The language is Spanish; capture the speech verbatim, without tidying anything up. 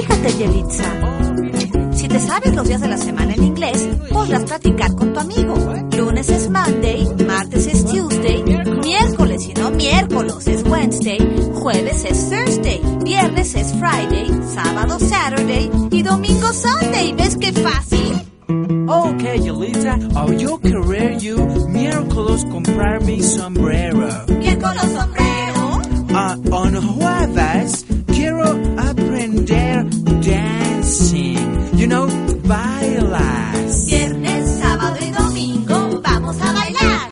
Fíjate, Yelitza. Si te sabes los días de la semana en inglés, podrás platicar con tu amigo. Lunes es Monday, martes es Tuesday, miércoles y no miércoles es Wednesday, jueves es Thursday, viernes es Friday, sábado Saturday y domingo Sunday. ¿Ves qué fácil? Okay, Yelitza, I'll yo querer you miércoles comprar mi sombrero. Miércoles